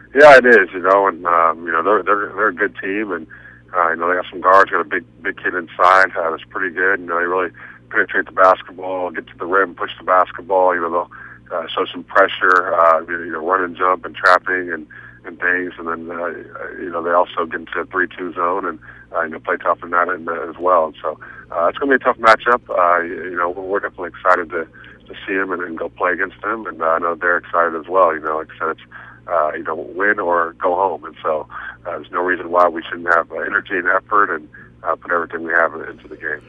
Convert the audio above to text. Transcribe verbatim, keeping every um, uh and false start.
Yeah, it is. You know, and um, you know they're they're they're a good team, and uh, you know they got some guards. Got a big big kid inside. Uh, that's pretty good. You know, they really penetrate the basketball, get to the rim, push the basketball. You know, they'll uh, show some pressure. Uh, you know, run and jump and trapping and and things, and then uh, you know they also get into a three two zone and uh, you know play tough in that end uh, as well. And so uh, it's going to be a tough matchup. Uh, you know, we're definitely excited to to see them and, and go play against them, and uh, I know they're excited as well. You know, like I said, it's uh, you know, win or go home. And so uh, there's no reason why we shouldn't have uh, energy and effort and uh, put everything we have into the game.